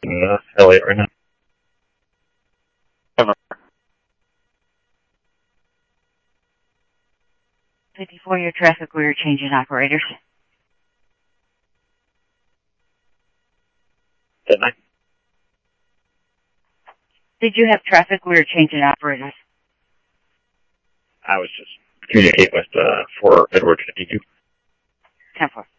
in Elliott right now. 54, your traffic, we are changing operators. Didn't I? Did you have traffic? We are changing operators. I was just communicating with 4 Edward 52. 10-4.